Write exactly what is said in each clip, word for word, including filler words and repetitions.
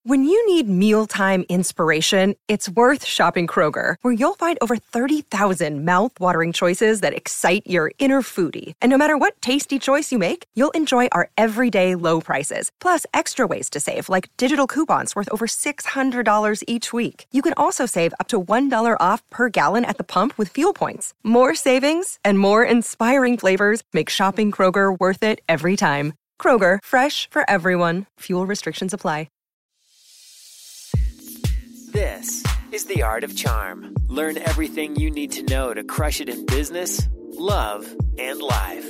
When you need mealtime inspiration, it's worth shopping Kroger, where you'll find over thirty thousand mouth-watering choices that excite your inner foodie. And no matter what tasty choice you make, you'll enjoy our everyday low prices, plus extra ways to save, like digital coupons worth over six hundred dollars each week. You can also save up to one dollar off per gallon at the pump with fuel points. More savings and more inspiring flavors make shopping Kroger worth it every time. Kroger, fresh for everyone. Fuel restrictions apply. This is The Art of Charm. Learn everything you need to know to crush it in business, love, and life.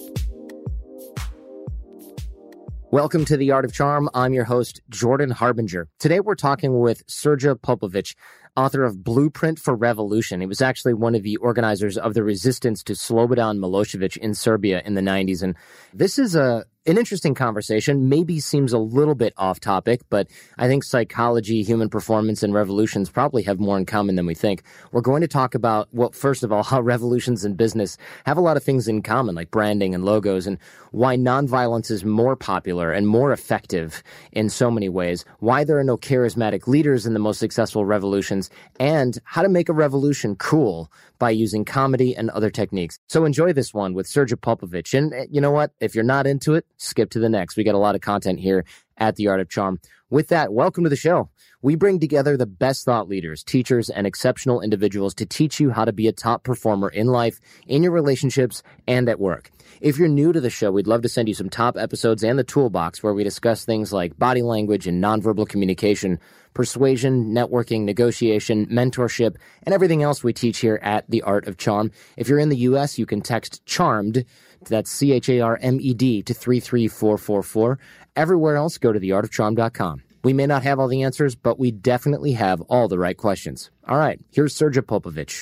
Welcome to The Art of Charm. I'm your host, Jordan Harbinger. Today we're talking with Srđa Popović, author of Blueprint for Revolution. He was actually one of the organizers of the resistance to Slobodan Milošević in Serbia in the nineties. And this is a an interesting conversation, maybe seems a little bit off topic, but I think psychology, human performance, and revolutions probably have more in common than we think. We're going to talk about, well, first of all, how revolutions in business have a lot of things in common, like branding and logos, and why nonviolence is more popular and more effective in so many ways, why there are no charismatic leaders in the most successful revolutions, and how to make a revolution cool by using comedy and other techniques. So enjoy this one with Srđa Popović. And you know what? If you're not into it, skip to the next. We got a lot of content here at The Art of Charm. With that, welcome to the show. We bring together the best thought leaders, teachers, and exceptional individuals to teach you how to be a top performer in life, in your relationships, and at work. If you're new to the show, we'd love to send you some top episodes and the toolbox where we discuss things like body language and nonverbal communication, persuasion, networking, negotiation, mentorship, and everything else we teach here at The Art of Charm. If you're in the U S, you can text CHARMED, that's C H A R M E D, to three three four four four. Everywhere else, go to the art of charm dot com. We may not have all the answers, but we definitely have all the right questions. All right, here's Srđa Popović.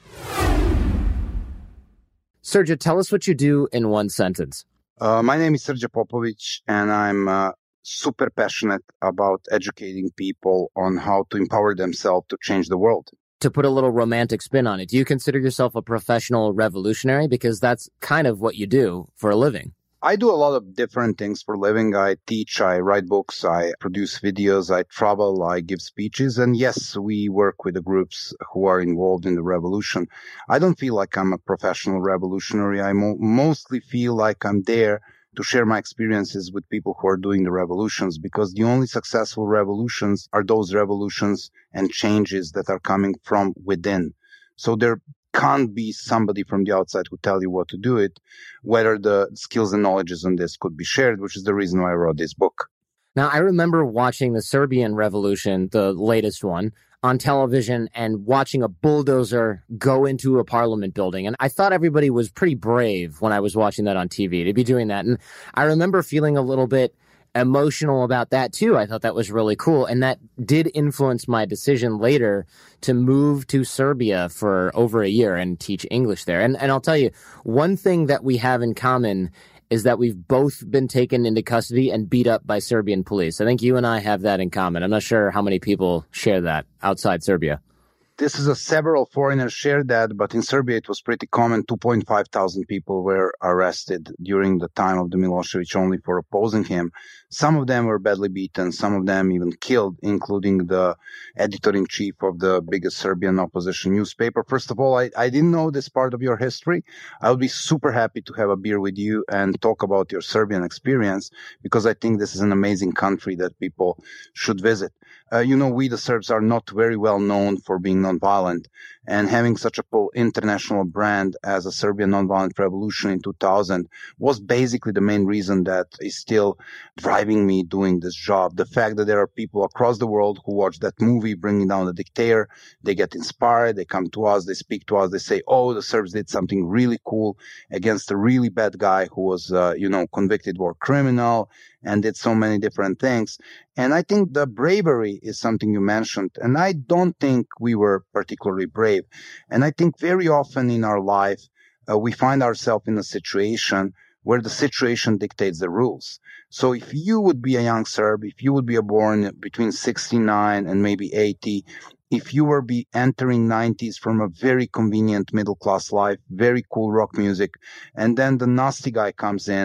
Srđa, tell us what you do in one sentence. Uh, my name is Srđa Popović, and I'm uh, super passionate about educating people on how to empower themselves to change the world. To put a little romantic spin on it, do you consider yourself a professional revolutionary? Because that's kind of what you do for a living. I do a lot of different things for a living. I teach, I write books, I produce videos, I travel, I give speeches. And yes, we work with the groups who are involved in the revolution. I don't feel like I'm a professional revolutionary. I mo- mostly feel like I'm there to share my experiences with people who are doing the revolutions, because the only successful revolutions are those revolutions and changes that are coming from within. So there can't be somebody from the outside who tell you what to do it, whether the skills and knowledges on this could be shared, which is the reason why I wrote this book. Now, I remember watching the Serbian Revolution, the latest one, on television and watching a bulldozer go into a parliament building. And I thought everybody was pretty brave when I was watching that on T V to be doing that. And I remember feeling a little bit emotional about that too. I thought that was really cool. And that did influence my decision later to move to Serbia for over a year and teach English there. And, and I'll tell you, one thing that we have in common is that we've both been taken into custody and beat up by Serbian police. I think you and I have that in common. I'm not sure how many people share that outside Serbia. This is a several foreigners share that, but in Serbia it was pretty common. two point five thousand people were arrested during the time of the Milošević only for opposing him. Some of them were badly beaten, some of them even killed, including the editor-in-chief of the biggest Serbian opposition newspaper. First of all, I, I didn't know this part of your history. I would be super happy to have a beer with you and talk about your Serbian experience, because I think this is an amazing country that people should visit. Uh, you know, we the Serbs are not very well known for being nonviolent, and having such a full international brand as a Serbian Nonviolent Revolution in two thousand was basically the main reason that is still driving me doing this job. The fact that there are people across the world who watch that movie, Bringing Down the Dictator, they get inspired, they come to us, they speak to us, they say, oh, the Serbs did something really cool against a really bad guy who was, uh, you know, convicted war criminal and did so many different things. And I think the bravery is something you mentioned, and I don't think we were particularly brave. And I think very often in our life, uh, we find ourselves in a situation where the situation dictates the rules. So if you would be a young Serb, if you would be born between sixty-nine and maybe eighty, if you were be entering nineties from a very convenient middle-class life, very cool rock music, and then the nasty guy comes in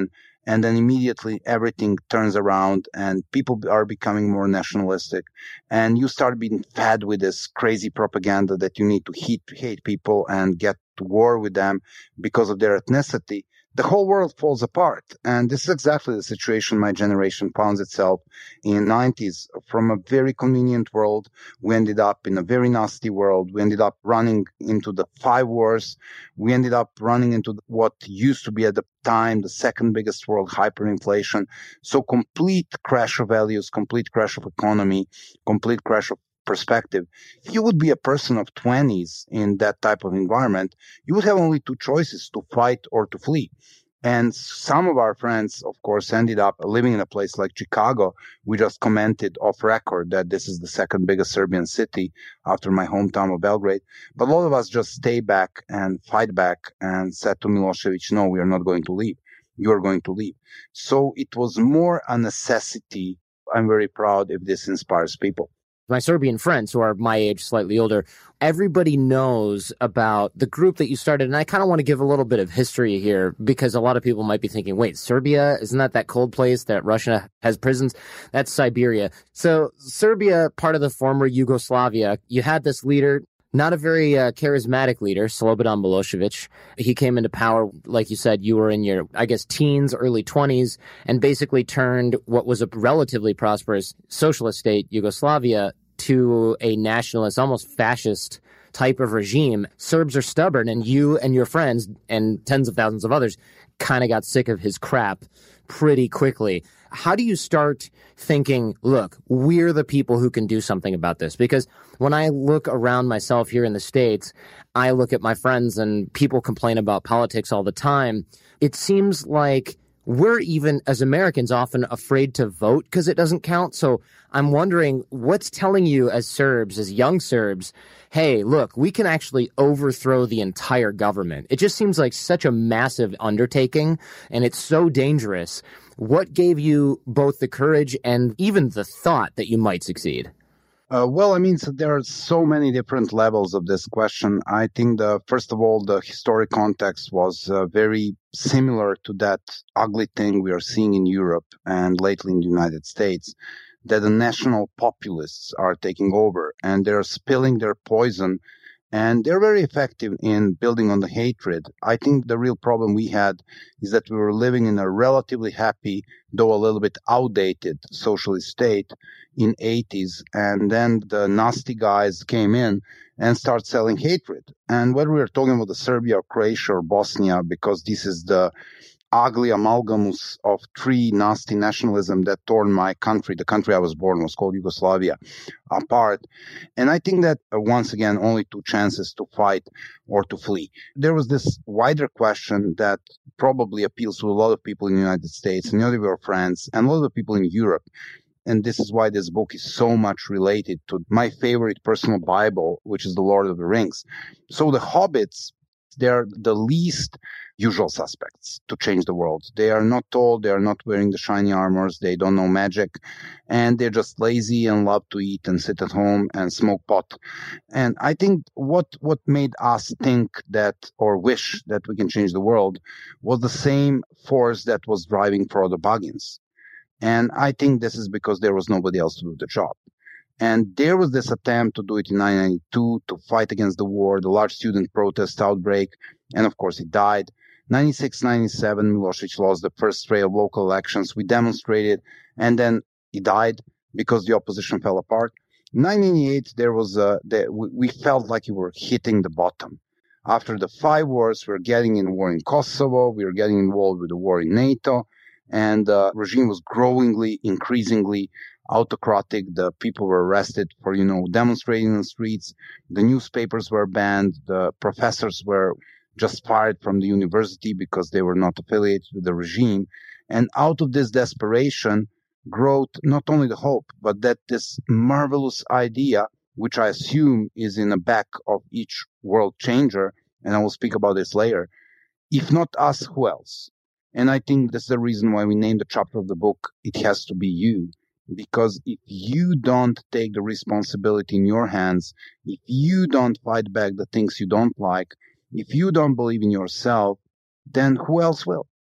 And then immediately everything turns around and people are becoming more nationalistic. And you start being fed with this crazy propaganda that you need to hate, hate people and get to war with them because of their ethnicity. The whole world falls apart. And this is exactly the situation my generation found itself in the nineties. From a very convenient world, we ended up in a very nasty world. We ended up running into the five wars. We ended up running into what used to be at the time the second biggest world, hyperinflation. So complete crash of values, complete crash of economy, complete crash of perspective. If you would be a person of twenties in that type of environment, you would have only two choices, to fight or to flee. And some of our friends, of course, ended up living in a place like Chicago. We just commented off record that this is the second biggest Serbian city after my hometown of Belgrade. But a lot of us just stay back and fight back and said to Milosevic, no, we are not going to leave. You are going to leave. So it was more a necessity. I'm very proud if this inspires people. My Serbian friends who are my age, slightly older, everybody knows about the group that you started. And I kind of want to give a little bit of history here because a lot of people might be thinking, wait, Serbia, isn't that that cold place that Russia has prisons? That's Siberia. So Serbia, part of the former Yugoslavia, you had this leader, not a very uh, charismatic leader, Slobodan Milosevic. He came into power, like you said, you were in your, I guess, teens, early twenties, and basically turned what was a relatively prosperous socialist state, Yugoslavia, to a nationalist, almost fascist type of regime. Serbs are stubborn, and you and your friends and tens of thousands of others kind of got sick of his crap pretty quickly. How do you start thinking, look, we're the people who can do something about this? Because when I look around myself here in the States, I look at my friends and people complain about politics all the time. It seems like we're even, as Americans, often afraid to vote because it doesn't count. So I'm wondering what's telling you as Serbs, as young Serbs, hey, look, we can actually overthrow the entire government. It just seems like such a massive undertaking, and it's so dangerous. What gave you both the courage and even the thought that you might succeed? Uh, well, I mean, so there are so many different levels of this question. I think, the first of all, the historic context was uh, very similar to that ugly thing we are seeing in Europe and lately in the United States, that the national populists are taking over and they're spilling their poison, and they're very effective in building on the hatred. I think the real problem we had is that we were living in a relatively happy, though a little bit outdated socialist state in eighties, and then the nasty guys came in and started selling hatred. And whether we are talking about the Serbia or Croatia or Bosnia, because this is the ugly amalgamus of three nasty nationalism that tore my country, the country I was born was called Yugoslavia, apart. And I think that, uh, once again, only two chances, to fight or to flee. There was this wider question that probably appeals to a lot of people in the United States and a lot of your friends and a lot of people in Europe. And this is why this book is so much related to my favorite personal Bible, which is The Lord of the Rings. So the hobbits, they're the least usual suspects to change the world. They are not tall, they are not wearing the shiny armors, they don't know magic, and they're just lazy and love to eat and sit at home and smoke pot. And I think what what made us think that, or wish that we can change the world, was the same force that was driving Frodo Baggins. And I think this is because there was nobody else to do the job. And there was this attempt to do it in nineteen ninety-two to fight against the war, the large student protest outbreak, and of course he died. ninety-six ninety-seven, Milosevic lost the first tray of local elections. We demonstrated, and then he died because the opposition fell apart. In nineteen eighty-eight, there was a, the, we, we felt like we were hitting the bottom. After the five wars, we were getting in war in Kosovo, we were getting involved with the war in NATO, and the regime was growingly, increasingly autocratic. The people were arrested for, you know, demonstrating in the streets. The newspapers were banned. The professors were just fired from the university because they were not affiliated with the regime. And out of this desperation growth not only the hope, but that this marvelous idea, which I assume is in the back of each world changer, and I will speak about this later, if not us, who else? And I think that's the reason why we named the chapter of the book, It Has to Be You. Because if you don't take the responsibility in your hands, if you don't fight back the things you don't like, if you don't believe in yourself, then who else will?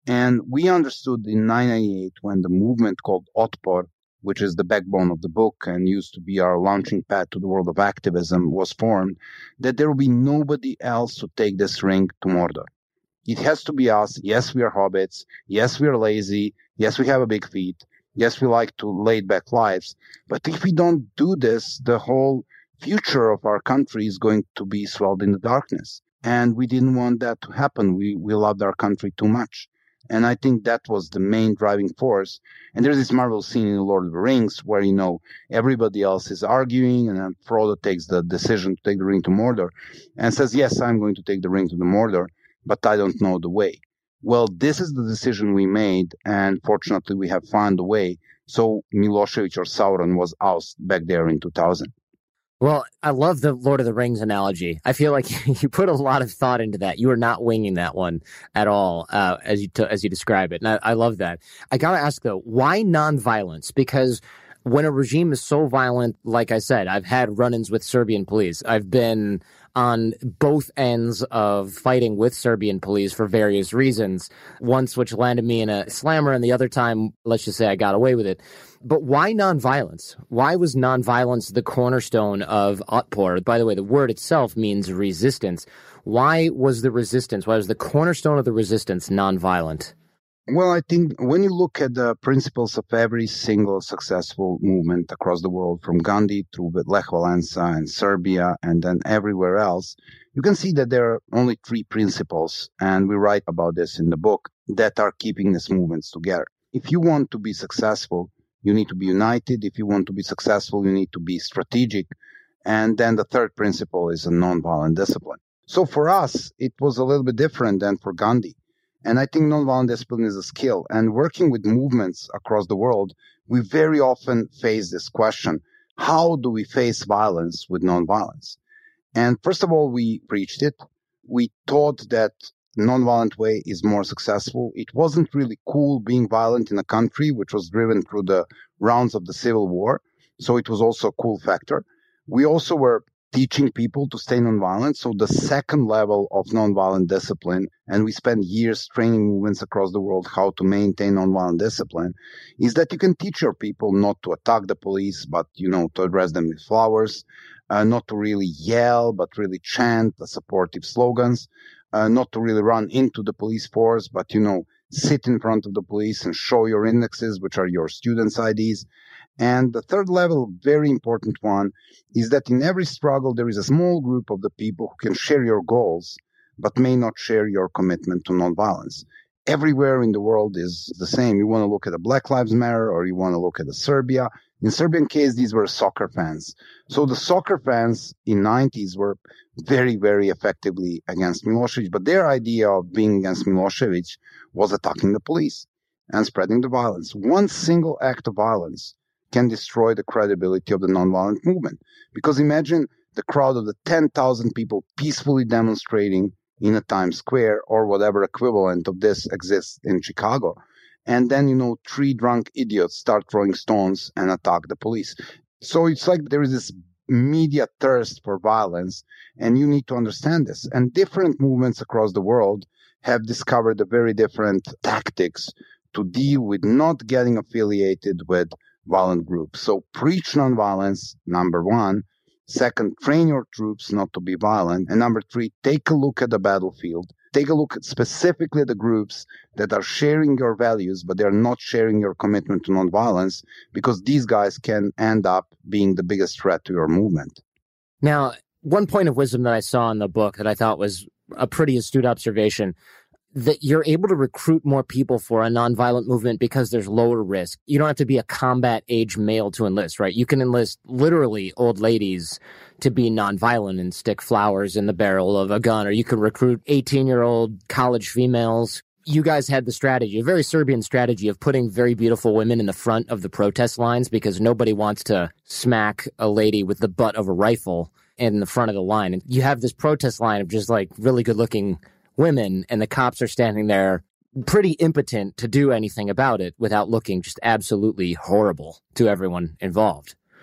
And we understood in nineteen ninety-eight when the movement called Otpor, which is the backbone of the book and used to be our launching pad to the world of activism, was formed, that there will be nobody else to take this ring to Mordor. It has to be us. Yes, we are hobbits. Yes, we are lazy. Yes, we have a big feet. Yes, we like to laid back lives. But if we don't do this, the whole future of our country is going to be swallowed in the darkness. And we didn't want that to happen. We, we loved our country too much. And I think that was the main driving force. And there's this marvelous scene in Lord of the Rings where, you know, everybody else is arguing and then Frodo takes the decision to take the ring to Mordor and says, yes, I'm going to take the ring to the Mordor, but I don't know the way. Well, this is the decision we made, and fortunately we have found a way. So Milosevic or Sauron was ousted back there in two thousand. Well, I love the Lord of the Rings analogy. I feel like you put a lot of thought into that. You are not winging that one at all, uh, as you t- as you describe it. And I, I love that. I got to ask, though, why nonviolence? Because when a regime is so violent, like I said, I've had run-ins with Serbian police. I've been on both ends of fighting with Serbian police for various reasons. Once, which landed me in a slammer, and the other time, let's just say I got away with it. But why nonviolence? Why was nonviolence the cornerstone of Otpor? By the way, the word itself means resistance. Why was the resistance, why was the cornerstone of the resistance nonviolent? Well, I think when you look at the principles of every single successful movement across the world, from Gandhi through Lech Walesa and Serbia and then everywhere else, you can see that there are only three principles, and we write about this in the book, that are keeping these movements together. If you want to be successful, you need to be united. If you want to be successful, you need to be strategic. And then the third principle is a nonviolent discipline. So for us, it was a little bit different than for Gandhi. And I think nonviolent discipline is a skill. And working with movements across the world, we very often face this question: how do we face violence with nonviolence? And first of all, we preached it. We thought that nonviolent way is more successful. It wasn't really cool being violent in a country which was driven through the rounds of the Civil War. So it was also a cool factor. We also were teaching people to stay nonviolent. So the second level of nonviolent discipline, and we spend years training movements across the world how to maintain nonviolent discipline, is that you can teach your people not to attack the police, but, you know, to address them with flowers, uh, not to really yell, but really chant the supportive slogans, uh, not to really run into the police force, but, you know, sit in front of the police and show your indexes, which are your students' I Ds. And the third level, very important one, is that in every struggle, there is a small group of the people who can share your goals, but may not share your commitment to nonviolence. Everywhere in the world is the same. You want to look at the Black Lives Matter, or you want to look at the Serbia. In Serbian case, these were soccer fans. So the soccer fans in nineties were very, very effectively against Milosevic, but their idea of being against Milosevic was attacking the police and spreading the violence. One single act of violence can destroy the credibility of the nonviolent movement. Because imagine the crowd of the ten thousand people peacefully demonstrating in a Times Square or whatever equivalent of this exists in Chicago. And then, you know, three drunk idiots start throwing stones and attack the police. So it's like there is this media thirst for violence, and you need to understand this. And different movements across the world have discovered a very different tactics to deal with not getting affiliated with violent groups. So preach nonviolence, number one. Second, train your troops not to be violent. And number three, take a look at the battlefield. Take a look at specifically the groups that are sharing your values, but they're not sharing your commitment to nonviolence, because these guys can end up being the biggest threat to your movement. Now, one point of wisdom that I saw in the book that I thought was a pretty astute observation, that you're able to recruit more people for a nonviolent movement because there's lower risk. You don't have to be a combat age male to enlist, right? You can enlist literally old ladies to be nonviolent and stick flowers in the barrel of a gun, or you can recruit eighteen-year-old college females. You guys had the strategy, a very Serbian strategy, of putting very beautiful women in the front of the protest lines because nobody wants to smack a lady with the butt of a rifle in the front of the line. And you have this protest line of just like really good-looking women, and the cops are standing there pretty impotent to do anything about it without looking just absolutely horrible to everyone involved.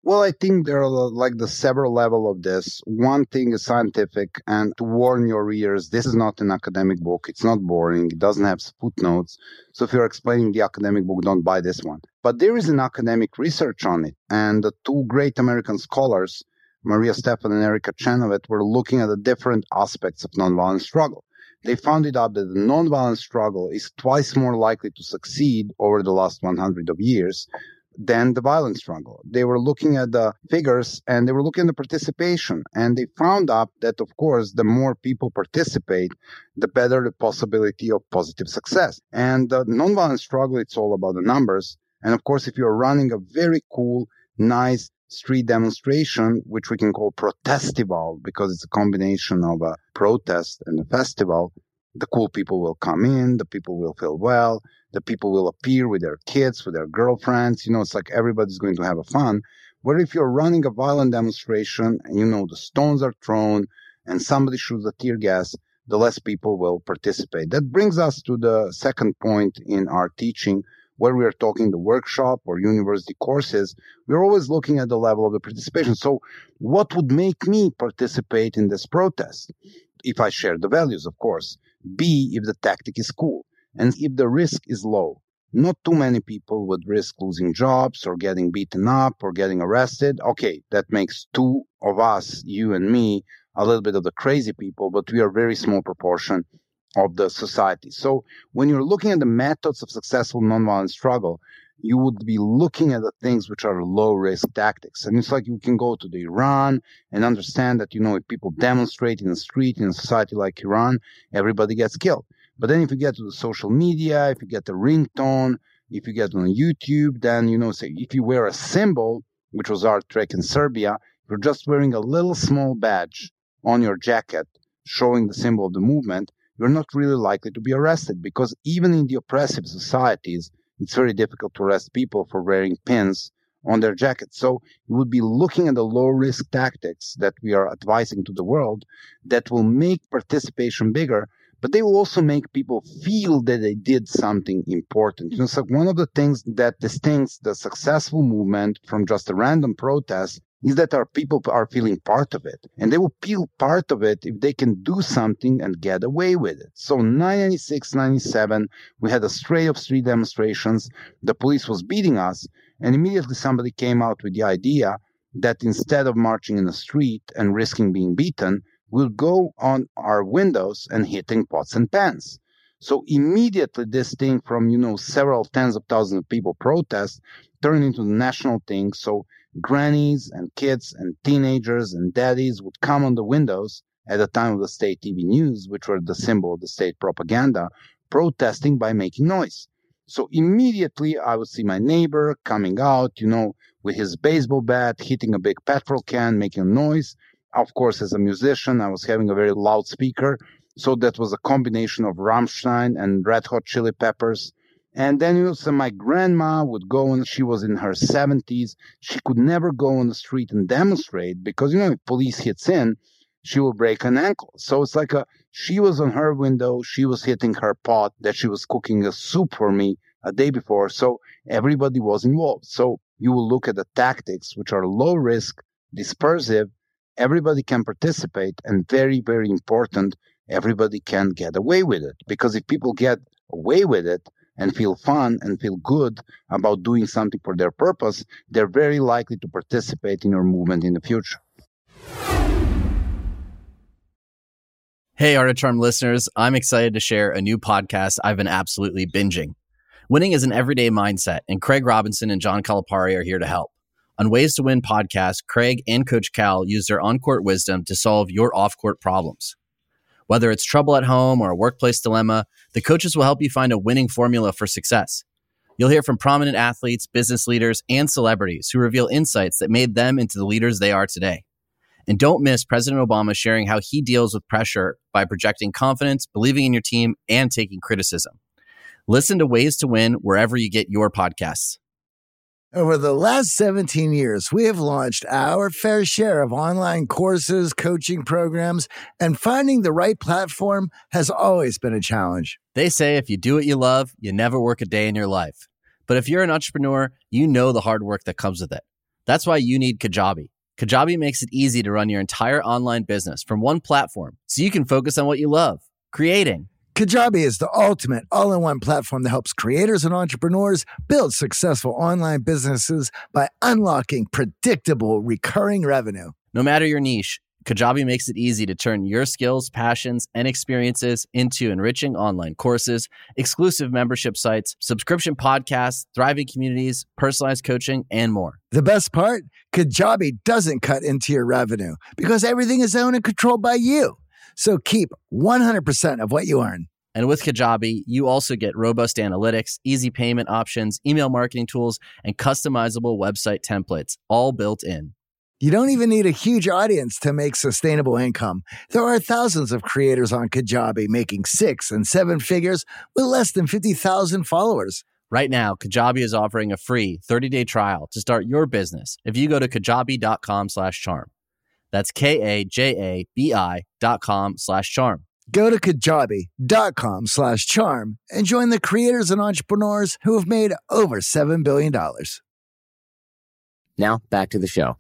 Well, I think there are like the several level of this. One thing is scientific, and to warn your readers, this is not an academic book. It's not boring. It doesn't have footnotes. So if you're explaining the academic book, don't buy this one. But there is an academic research on it. And the two great American scholars, Maria Stephan and Erica Chenoweth, were looking at the different aspects of nonviolent struggle. They found it out that the nonviolent struggle is twice more likely to succeed over the last one hundred of years than the violent struggle. They were looking at the figures and they were looking at the participation. And they found out that, of course, the more people participate, the better the possibility of positive success. And the nonviolent struggle, it's all about the numbers. And of course, if you're running a very cool, nice street demonstration, which we can call protestival, because it's a combination of a protest and a festival, the cool people will come in, the people will feel well, the people will appear with their kids, with their girlfriends. You know, it's like everybody's going to have a fun. Where if you're running a violent demonstration and, you know, the stones are thrown and somebody shoots a tear gas, the less people will participate. That brings us to the second point in our teaching, where we are talking the workshop or university courses. We're always looking at the level of the participation. So what would make me participate in this protest? If I share the values, of course. B, if the tactic is cool. And if the risk is low. Not too many people would risk losing jobs or getting beaten up or getting arrested. Okay, that makes two of us, you and me, a little bit of the crazy people, but we are a very small proportion of the society. So when you're looking at the methods of successful nonviolent struggle, you would be looking at the things which are low-risk tactics. And it's like you can go to the Iran and understand that, you know, if people demonstrate in the street in a society like Iran, everybody gets killed. But then if you get to the social media, if you get the ringtone, if you get on YouTube, then, you know, say if you wear a symbol, which was our trick in Serbia, you're just wearing a little small badge on your jacket showing the symbol of the movement, you're not really likely to be arrested, because even in the oppressive societies, it's very difficult to arrest people for wearing pins on their jackets. So you would be looking at the low-risk tactics that we are advising to the world that will make participation bigger, but they will also make people feel that they did something important. You know, so one of the things that distinguishes the successful movement from just a random protest is that our people are feeling part of it. And they will feel part of it if they can do something and get away with it. So nineteen ninety-six, ninety-seven, we had a string of street demonstrations. The police was beating us. And immediately somebody came out with the idea that instead of marching in the street and risking being beaten, we'll go on our windows and hitting pots and pans. So immediately this thing from, you know, several tens of thousands of people protest turned into the national thing. So grannies and kids and teenagers and daddies would come on the windows at the time of the state T V news, which were the symbol of the state propaganda, protesting by making noise. So immediately I would see my neighbor coming out, you know, with his baseball bat, hitting a big petrol can, making noise. Of course, as a musician, I was having a very loud speaker. So that was a combination of Rammstein and Red Hot Chili Peppers. And then, you know, so my grandma would go, and she was in her seventies. She could never go on the street and demonstrate because, you know, if police hits in, she will break an ankle. So it's like a, she was on her window. She was hitting her pot that she was cooking a soup for me a day before. So everybody was involved. So you will look at the tactics, which are low risk, dispersive. Everybody can participate, and very, very important, everybody can get away with it. Because if people get away with it and feel fun and feel good about doing something for their purpose, they're very likely to participate in your movement in the future. Hey, Art of Charm listeners, I'm excited to share a new podcast I've been absolutely binging. Winning is an everyday mindset, and Craig Robinson and John Calipari are here to help. On Ways to Win podcast, Craig and Coach Cal use their on-court wisdom to solve your off-court problems. Whether it's trouble at home or a workplace dilemma, the coaches will help you find a winning formula for success. You'll hear from prominent athletes, business leaders, and celebrities who reveal insights that made them into the leaders they are today. And don't miss President Obama sharing how he deals with pressure by projecting confidence, believing in your team, and taking criticism. Listen to Ways to Win wherever you get your podcasts. Over the last seventeen years, we have launched our fair share of online courses, coaching programs, and finding the right platform has always been a challenge. They say if you do what you love, you never work a day in your life. But if you're an entrepreneur, you know the hard work that comes with it. That's why you need Kajabi. Kajabi makes it easy to run your entire online business from one platform so you can focus on what you love, creating. Kajabi is the ultimate all-in-one platform that helps creators and entrepreneurs build successful online businesses by unlocking predictable recurring revenue. No matter your niche, Kajabi makes it easy to turn your skills, passions, and experiences into enriching online courses, exclusive membership sites, subscription podcasts, thriving communities, personalized coaching, and more. The best part? Kajabi doesn't cut into your revenue because everything is owned and controlled by you. So keep one hundred percent of what you earn. And with Kajabi, you also get robust analytics, easy payment options, email marketing tools, and customizable website templates, all built in. You don't even need a huge audience to make sustainable income. There are thousands of creators on Kajabi making six and seven figures with less than fifty thousand followers. Right now, Kajabi is offering a free thirty-day trial to start your business if you go to kajabi.com slash charm. That's K-A-J-A-B-I dot com slash charm. Go to kajabi.com slash charm and join the creators and entrepreneurs who have made over seven billion dollars. Now, back to the show.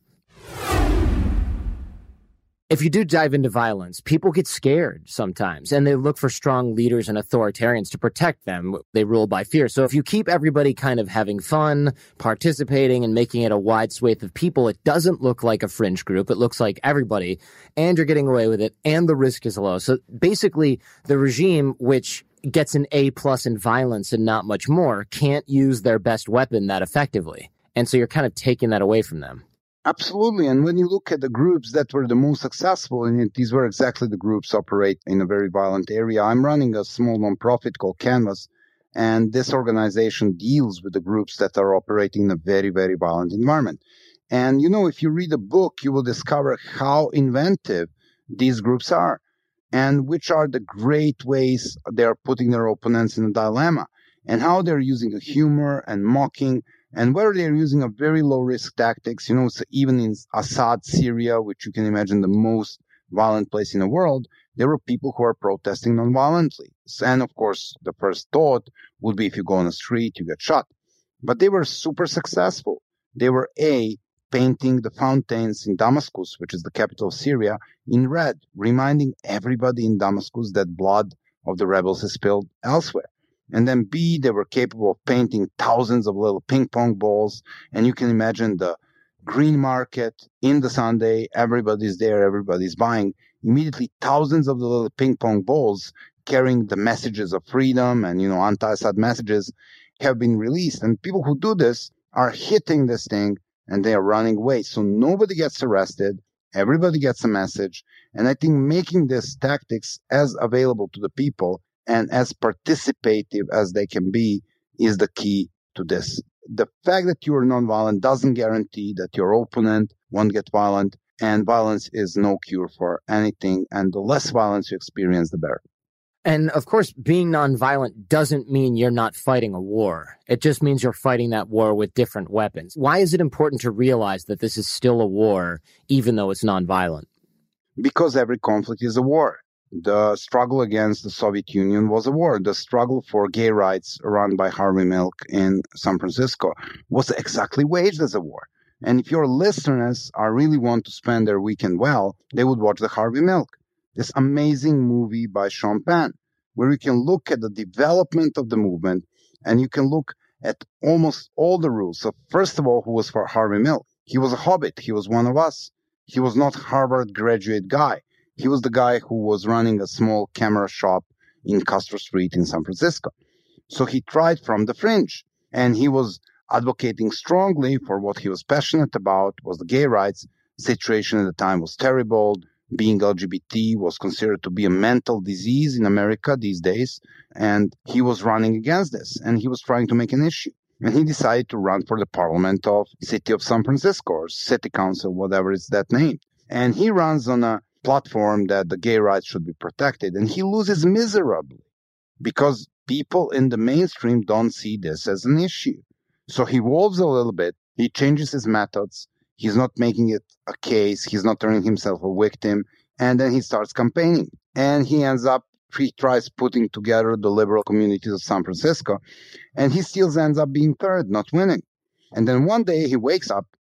If you do dive into violence, people get scared sometimes, and they look for strong leaders and authoritarians to protect them. They rule by fear. So if you keep everybody kind of having fun, participating, and making it a wide swathe of people, it doesn't look like a fringe group. It looks like everybody, and you're getting away with it, and the risk is low. So basically, the regime, which gets an A plus in violence and not much more, can't use their best weapon that effectively. And so you're kind of taking that away from them. Absolutely. And when you look at the groups that were the most successful in it, these were exactly the groups operate in a very violent area. I'm running a small nonprofit called Canvas, and this organization deals with the groups that are operating in a very, very violent environment. And, you know, if you read a book, you will discover how inventive these groups are and which are the great ways they are putting their opponents in a dilemma and how they're using a humor and mocking. And whether they're using a very low-risk tactics, you know, so even in Assad, Syria, which you can imagine the most violent place in the world, there were people who are protesting non-violently. And, of course, the first thought would be if you go on the street, you get shot. But they were super successful. They were, A, painting the fountains in Damascus, which is the capital of Syria, in red, reminding everybody in Damascus that blood of the rebels is spilled elsewhere. And then B, they were capable of painting thousands of little ping pong balls. And you can imagine the green market in the Sunday. Everybody's there. Everybody's buying. Immediately, thousands of the little ping pong balls carrying the messages of freedom and, you know, anti-Assad messages have been released. And people who do this are hitting this thing and they are running away. So nobody gets arrested. Everybody gets a message. And I think making these tactics as available to the people and as participative as they can be is the key to this. The fact that you are nonviolent doesn't guarantee that your opponent won't get violent, and violence is no cure for anything, and the less violence you experience, the better. And of course, being nonviolent doesn't mean you're not fighting a war. It just means you're fighting that war with different weapons. Why is it important to realize that this is still a war, even though it's nonviolent? Because every conflict is a war. The struggle against the Soviet Union was a war. The struggle for gay rights run by Harvey Milk in San Francisco was exactly waged as a war. And if your listeners are really want to spend their weekend well, they would watch the Harvey Milk, this amazing movie by Sean Penn, where you can look at the development of the movement and you can look at almost all the rules. So first of all, who was for Harvey Milk? He was a hobbit. He was one of us. He was not Harvard graduate guy. He was the guy who was running a small camera shop in Castro Street in San Francisco. So he tried from the fringe, and he was advocating strongly for what he was passionate about, was the gay rights. Situation at the time was terrible. Being L G B T was considered to be a mental disease in America these days, and he was running against this, and he was trying to make an issue. And he decided to run for the parliament of the city of San Francisco, or city council, whatever is that name. And he runs on a platform that the gay rights should be protected. And he loses miserably because people in the mainstream don't see this as an issue. So he evolves a little bit. He changes his methods. He's not making it a case. He's not turning himself a victim. And then he starts campaigning. And he ends up, he tries putting together the liberal communities of San Francisco. And he still ends up being third, not winning. And then one day he wakes up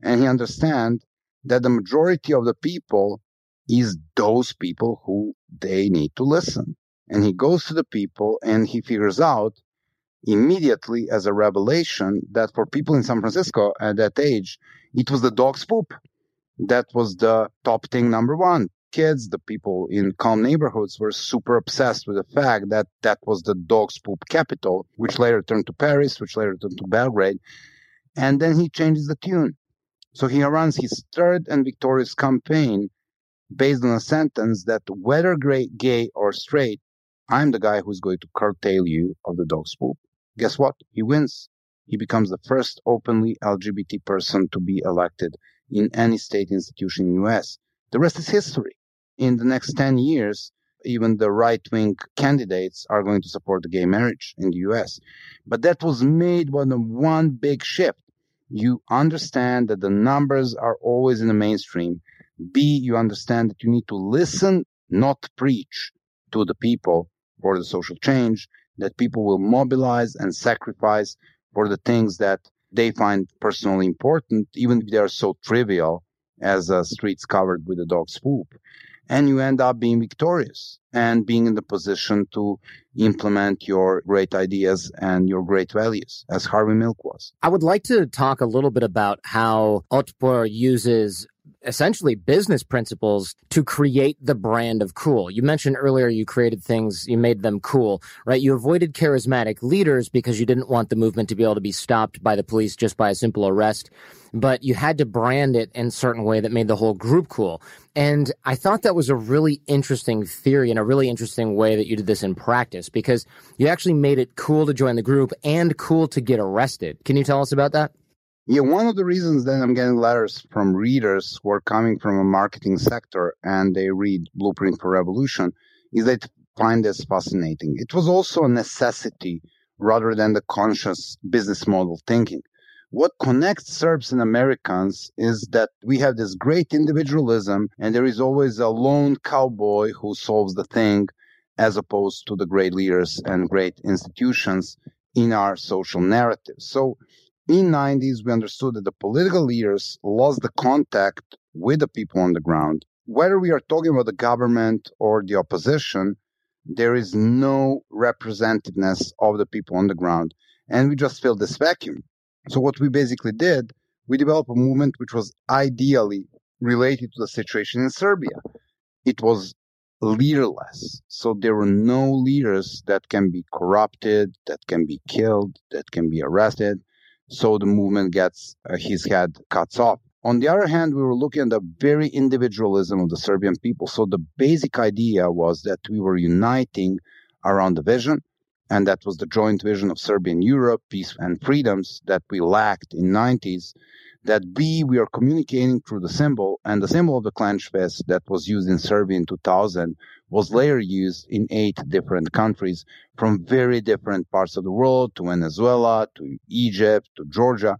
And he understands that the majority of the people is those people who they need to listen. And he goes to the people and he figures out immediately as a revelation that for people in San Francisco at that age, it was the dog's poop. That was the top thing number one. Kids, the people in calm neighborhoods were super obsessed with the fact that that was the dog's poop capital, which later turned to Paris, which later turned to Belgrade. And then he changes the tune. So he runs his third and victorious campaign based on a sentence that whether gay or straight, I'm the guy who's going to curtail you of the dog's poop. Guess what? He wins. He becomes the first openly L G B T person to be elected in any state institution in the U S. The rest is history. In the next ten years, even the right-wing candidates are going to support the gay marriage in the U S. But that was made by the one big shift. You understand that the numbers are always in the mainstream. B, you understand that you need to listen, not preach to the people for the social change, that people will mobilize and sacrifice for the things that they find personally important, even if they are so trivial as uh, streets covered with a dog's poop. And you end up being victorious and being in the position to implement your great ideas and your great values, as Harvey Milk was. I would like to talk a little bit about how Otpor uses essentially business principles to create the brand of cool. You mentioned earlier you created things, you made them cool, right? You avoided charismatic leaders because you didn't want the movement to be able to be stopped by the police just by a simple arrest, but you had to brand it in a certain way that made the whole group cool. And I thought that was a really interesting theory and a really interesting way that you did this in practice, because you actually made it cool to join the group and cool to get arrested. Can you tell us about that? Yeah, one of the reasons that I'm getting letters from readers who are coming from a marketing sector and they read Blueprint for Revolution is they find this fascinating. It was also a necessity rather than the conscious business model thinking. What connects Serbs and Americans is that we have this great individualism and there is always a lone cowboy who solves the thing as opposed to the great leaders and great institutions in our social narrative. So in the nineties, we understood that the political leaders lost the contact with the people on the ground. Whether we are talking about the government or the opposition, there is no representativeness of the people on the ground. And we just fill this vacuum. So what we basically did, we developed a movement which was ideally related to the situation in Serbia. It was leaderless. So there were no leaders that can be corrupted, that can be killed, that can be arrested. So the movement gets uh, his head cuts off. On the other hand, we were looking at the very individualism of the Serbian people. So the basic idea was that we were uniting around the vision, and that was the joint vision of Serbian Europe, peace and freedoms that we lacked in the nineties. That B, we are communicating through the symbol, and the symbol of the clenched fist that was used in Serbia in two thousand was later used in eight different countries from very different parts of the world, to Venezuela, to Egypt, to Georgia.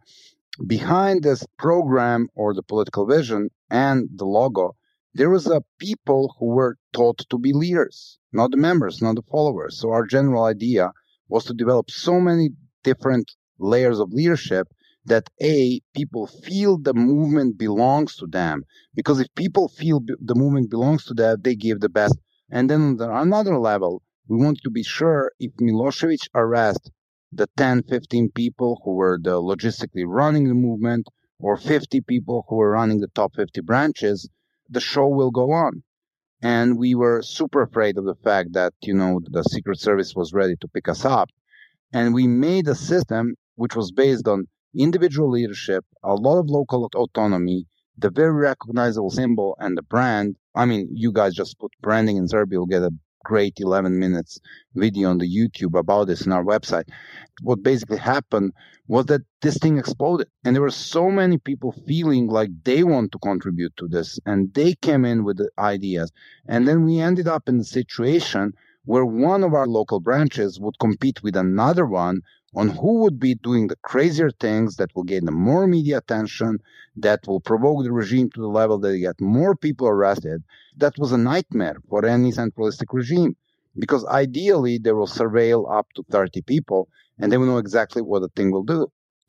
Behind this program or the political vision and the logo, there was a people who were taught to be leaders, not the members, not the followers. So our general idea was to develop so many different layers of leadership that A, people feel the movement belongs to them. Because if people feel b- the movement belongs to them, they give the best. And then on the, another level, we want to be sure if Milosevic arrests the ten, fifteen people who were the logistically running the movement, or fifty people who were running the top fifty branches, the show will go on. And we were super afraid of the fact that, you know, the Secret Service was ready to pick us up. And we made a system which was based on individual leadership, a lot of local autonomy, the very recognizable symbol and the brand. I mean, you guys just put branding in Serbia, you'll get a great eleven minutes video on the YouTube about this on our website. What basically happened was that this thing exploded. And there were so many people feeling like they want to contribute to this. And they came in with the ideas. And then we ended up in a situation where one of our local branches would compete with another one on who would be doing the crazier things that will gain the more media attention, that will provoke the regime to the level that they get more people arrested. That was a nightmare for any centralistic regime, because ideally they will surveil up to thirty people and they will know exactly what the thing will do.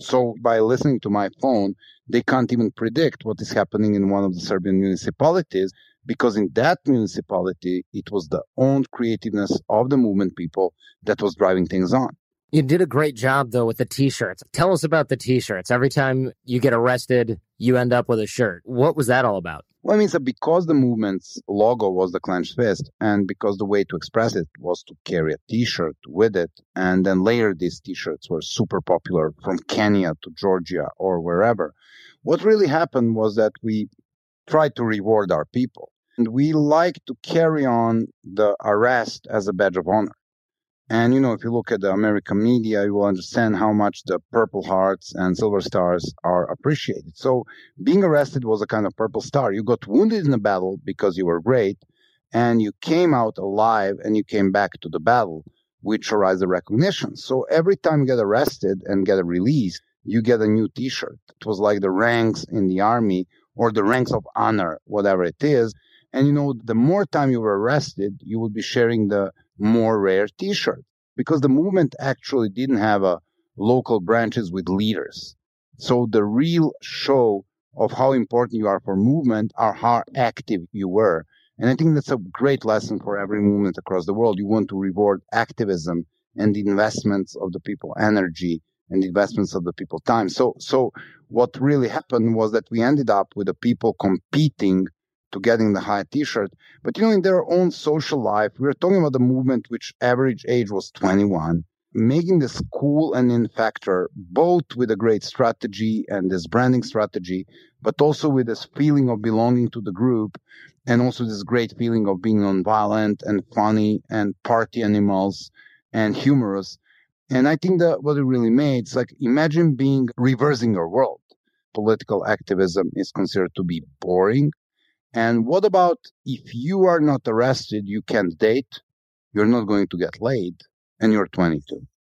So by listening to my phone, they can't even predict what is happening in one of the Serbian municipalities, because in that municipality, it was the own creativeness of the movement people that was driving things on. You did a great job, though, with the T-shirts. Tell us about the T-shirts. Every time you get arrested, you end up with a shirt. What was that all about? Well, I mean, so because the movement's logo was the clenched fist, and because the way to express it was to carry a T-shirt with it, and then later these T-shirts were super popular from Kenya to Georgia or wherever, what really happened was that we tried to reward our people. And we like to carry on the arrest as a badge of honor. And, you know, if you look at the American media, you will understand how much the Purple Hearts and Silver Stars are appreciated. So being arrested was a kind of purple star. You got wounded in a battle because you were great, and you came out alive and you came back to the battle, which arise the recognition. So every time you get arrested and get a release, you get a new T-shirt. It was like the ranks in the army or the ranks of honor, whatever it is. And, you know, the more time you were arrested, you would be sharing the more rare T-shirt, because the movement actually didn't have a local branches with leaders. So the real show of how important you are for movement are how active you were. And I think that's a great lesson for every movement across the world. You want to reward activism and the investments of the people energy and the investments of the people time. So, so what really happened was that we ended up with the people competing to getting the high T-shirt. But, you know, in their own social life, we were talking about the movement which average age was twenty-one, making this cool and in factor, both with a great strategy and this branding strategy, but also with this feeling of belonging to the group, and also this great feeling of being nonviolent and funny and party animals and humorous. And I think that what it really made, it's like, imagine being reversing your world. Political activism is considered to be boring. And what about if you are not arrested, you can't date, you're not going to get laid, and you're twenty-two.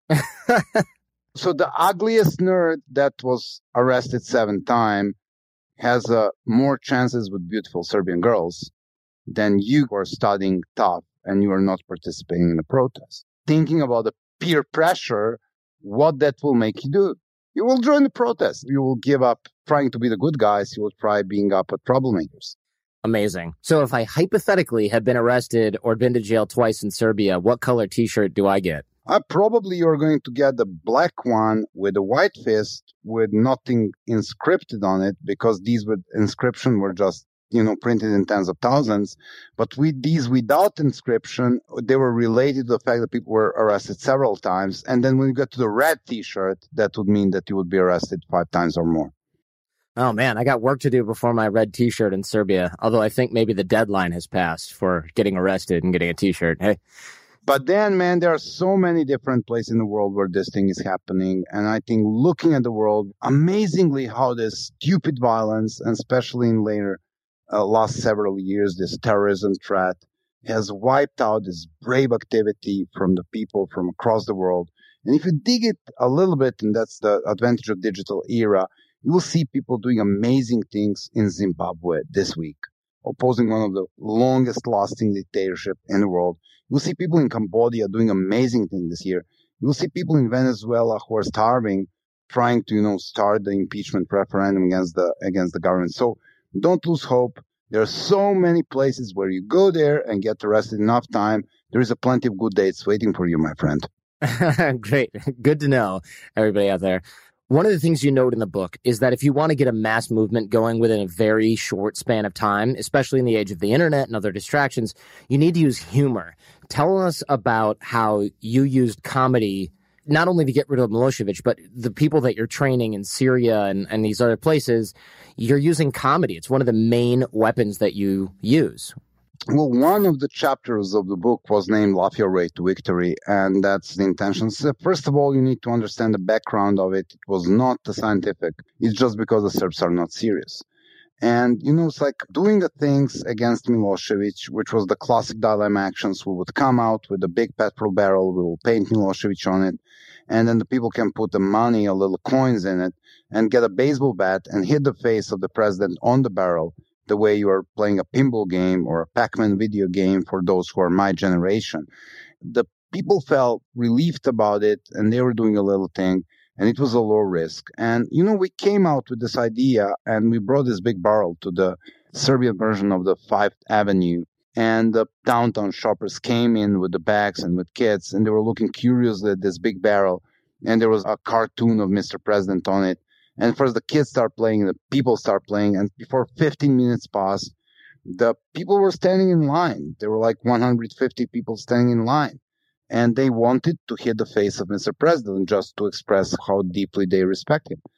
So the ugliest nerd that was arrested seven times has uh, more chances with beautiful Serbian girls than you who are studying tough and you are not participating in the protest. Thinking about the peer pressure, what that will make you do. You will join the protest. You will give up trying to be the good guys. You will try being up at troublemakers. Amazing. So if I hypothetically had been arrested or been to jail twice in Serbia, what color T-shirt do I get? Uh, probably you're going to get the black one with a white fist with nothing inscripted on it, because these with inscription were just, you know, printed in tens of thousands. But with these without inscription, they were related to the fact that people were arrested several times. And then when you get to the red T-shirt, that would mean that you would be arrested five times or more. Oh, man, I got work to do before my red T-shirt in Serbia, although I think maybe the deadline has passed for getting arrested and getting a T-shirt. Hey. But then, man, there are so many different places in the world where this thing is happening. And I think looking at the world, amazingly how this stupid violence, and especially in later uh, last several years, this terrorism threat has wiped out this brave activity from the people from across the world. And if you dig it a little bit, and that's the advantage of digital era, you will see people doing amazing things in Zimbabwe this week, opposing one of the longest lasting dictatorship in the world. You'll see people in Cambodia doing amazing things this year. You'll see people in Venezuela who are starving, trying to, you know, start the impeachment referendum against the against the government. So don't lose hope. There are so many places where you go there and get arrested enough time. There is a plenty of good dates waiting for you, my friend. Great. Good to know, everybody out there. One of the things you note in the book is that if you want to get a mass movement going within a very short span of time, especially in the age of the internet and other distractions, you need to use humor. Tell us about how you used comedy not only to get rid of Milosevic, but the people that you're training in Syria and, and these other places, you're using comedy. It's one of the main weapons that you use. Well, one of the chapters of the book was named Laugh Your Way to Victory, and that's the intention. So first of all, you need to understand the background of it. It was not scientific. It's just because the Serbs are not serious. And, you know, it's like doing the things against Milosevic, which was the classic dilemma actions. We would come out with a big petrol barrel, we will paint Milosevic on it, and then the people can put the money, a little coins in it, and get a baseball bat and hit the face of the president on the barrel, the way you are playing a pinball game or a Pac-Man video game for those who are my generation. The people felt relieved about it, and they were doing a little thing. and it was a low risk. And, you know, we came out with this idea, and we brought this big barrel to the Serbian version of the Fifth Avenue. And the downtown shoppers came in with the bags and with kids, and they were looking curiously at this big barrel. And there was a cartoon of Mister President on it. And first the kids start playing, the people start playing, and before fifteen minutes passed, the people were standing in line. There were like one hundred fifty people standing in line. And they wanted to hit the face of Mister President just to express how deeply they respect him.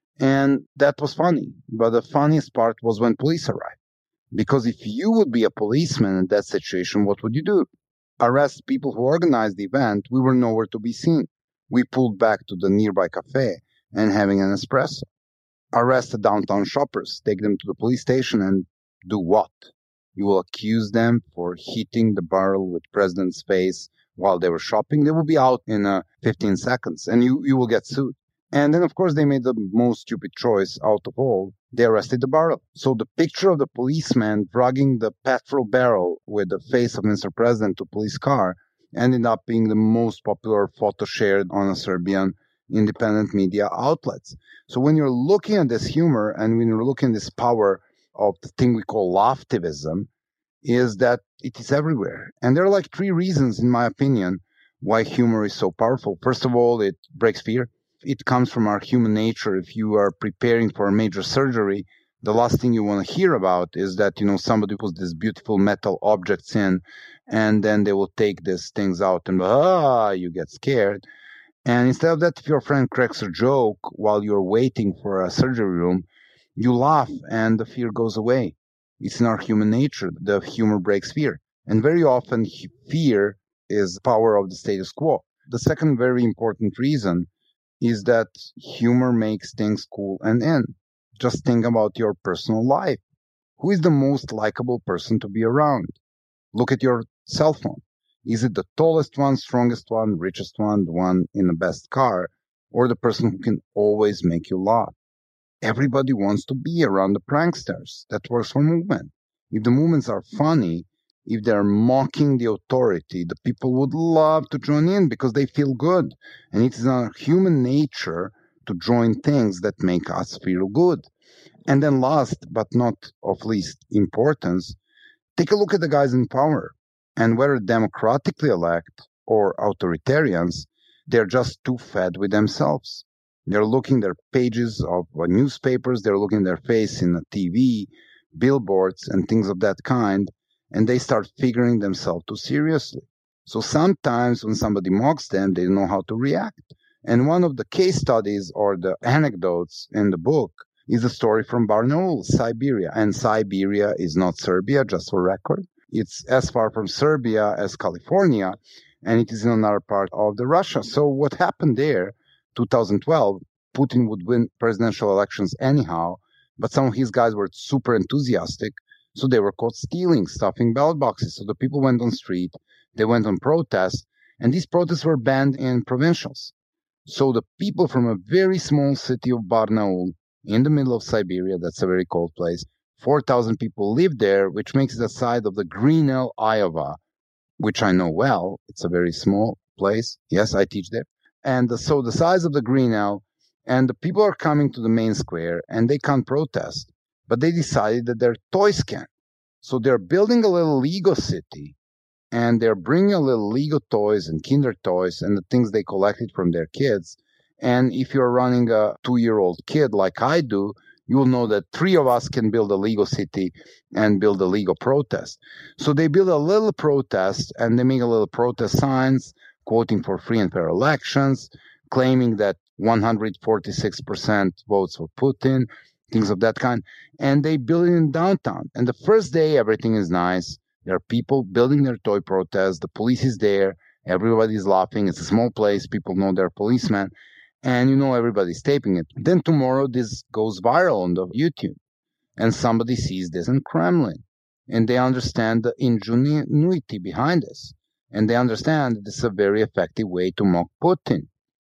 And that was funny. But the funniest part was when police arrived. Because if you would be a policeman in that situation, what would you do? Arrest people who organized the event? We were nowhere to be seen. We pulled back to the nearby cafe and having an espresso. Arrest the downtown shoppers, take them to the police station, and do what? You will accuse them for hitting the barrel with President's face while they were shopping. They will be out in uh, fifteen seconds, and you, you will get sued. And then, of course, they made the most stupid choice out of all. They arrested the barrel. So the picture of the policeman dragging the petrol barrel with the face of Mister President to police car ended up being the most popular photo shared on a Serbian independent media outlets. So when you're looking at this humor and when you're looking at this power of the thing we call laughtivism, is that it is everywhere. And there are like three reasons, in my opinion, why humor is so powerful. First of all, it breaks fear. It comes from our human nature. If you are preparing for a major surgery, the last thing you want to hear about is that, you know, somebody puts these beautiful metal objects in, and then they will take these things out and, ah, you get scared. And instead of that, if your friend cracks a joke while you're waiting for a surgery room, you laugh and the fear goes away. It's in our human nature. The humor breaks fear. And very often, fear is the power of the status quo. The second very important reason is that humor makes things cool and in. Just think about your personal life. Who is the most likable person to be around? Look at your cell phone. Is it the tallest one, strongest one, richest one, the one in the best car, or the person who can always make you laugh? Everybody wants to be around the pranksters. That works for movement. If the movements are funny, if they're mocking the authority, the people would love to join in because they feel good. And it is our human nature to join things that make us feel good. And then last, but not of least importance, take a look at the guys in power. And whether democratically elect or authoritarians, they're just too fed with themselves. They're looking their pages of newspapers, they're looking their face in the T V, billboards, and things of that kind, and they start figuring themselves too seriously. So sometimes when somebody mocks them, they don't know how to react. And one of the case studies or the anecdotes in the book is a story from Barnaul, Siberia. And Siberia is not Serbia, just for record. It's as far from Serbia as California, and it is in another part of the Russia. So what happened there, two thousand twelve, Putin would win presidential elections anyhow, but some of his guys were super enthusiastic, so they were caught stealing, stuffing ballot boxes. So the people went on street, they went on protests, and these protests were banned in provincials. So the people from a very small city of Barnaul, in the middle of Siberia, that's a very cold place, four thousand people live there, which makes it the size of the Grinnell, Iowa, which I know well. It's a very small place. Yes, I teach there. And the, so the size of the Grinnell, and the people are coming to the main square, and they can't protest. But they decided that their toys can. So they're building a little Lego city, and they're bringing a little Lego toys and Kinder toys and the things they collected from their kids. And if you're running a two-year-old kid like I do, you will know that three of us can build a Lego city and build a Lego protest. So they build a little protest, and they make a little protest signs, quoting for free and fair elections, claiming that one hundred forty-six percent votes for Putin, things of that kind. And they build it in downtown. And the first day, everything is nice. There are people building their toy protests. The police is there. Everybody's laughing. It's a small place. People know they're policemen. And, you know, everybody's taping it. Then tomorrow, this goes viral on the YouTube. And somebody sees this in Kremlin. And they understand the ingenuity behind this. And they understand that this is a very effective way to mock Putin.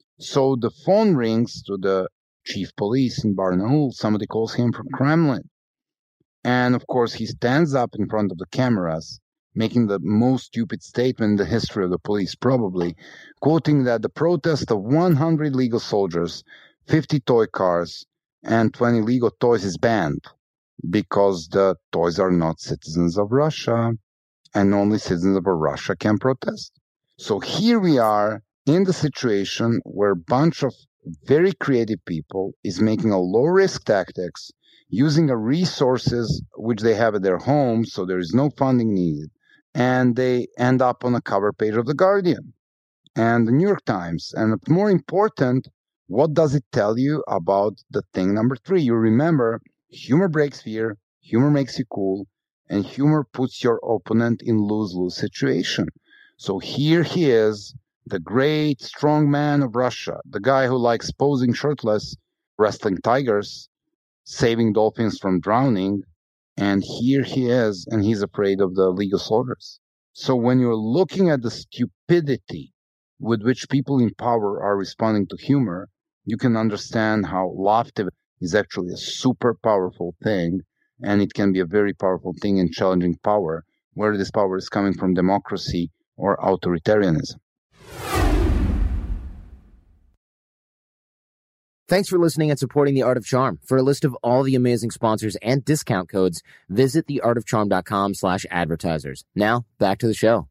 So the phone rings to the chief police in Barnaul. Somebody calls him from Kremlin. And, of course, he stands up in front of the cameras making the most stupid statement in the history of the police, probably, quoting that the protest of one hundred legal soldiers, fifty toy cars, and twenty Lego toys is banned because the toys are not citizens of Russia, and only citizens of Russia can protest. So here we are in the situation where a bunch of very creative people is making a low-risk tactics, using the resources which they have at their home, so there is no funding needed, and they end up on the cover page of The Guardian and the New York Times. And more important, what does it tell you about the thing number three? You remember, humor breaks fear, humor makes you cool, and humor puts your opponent in lose-lose situation. So here he is, the great strong man of Russia, the guy who likes posing shirtless, wrestling tigers, saving dolphins from drowning, and here he is, and he's afraid of the legal soldiers. So when you're looking at the stupidity with which people in power are responding to humor, you can understand how laughter is actually a super powerful thing, and it can be a very powerful thing in challenging power, whether this power is coming from democracy or authoritarianism. Thanks for listening and supporting The Art of Charm. For a list of all the amazing sponsors and discount codes, visit theartofcharm.com slash advertisers. Now, back to the show.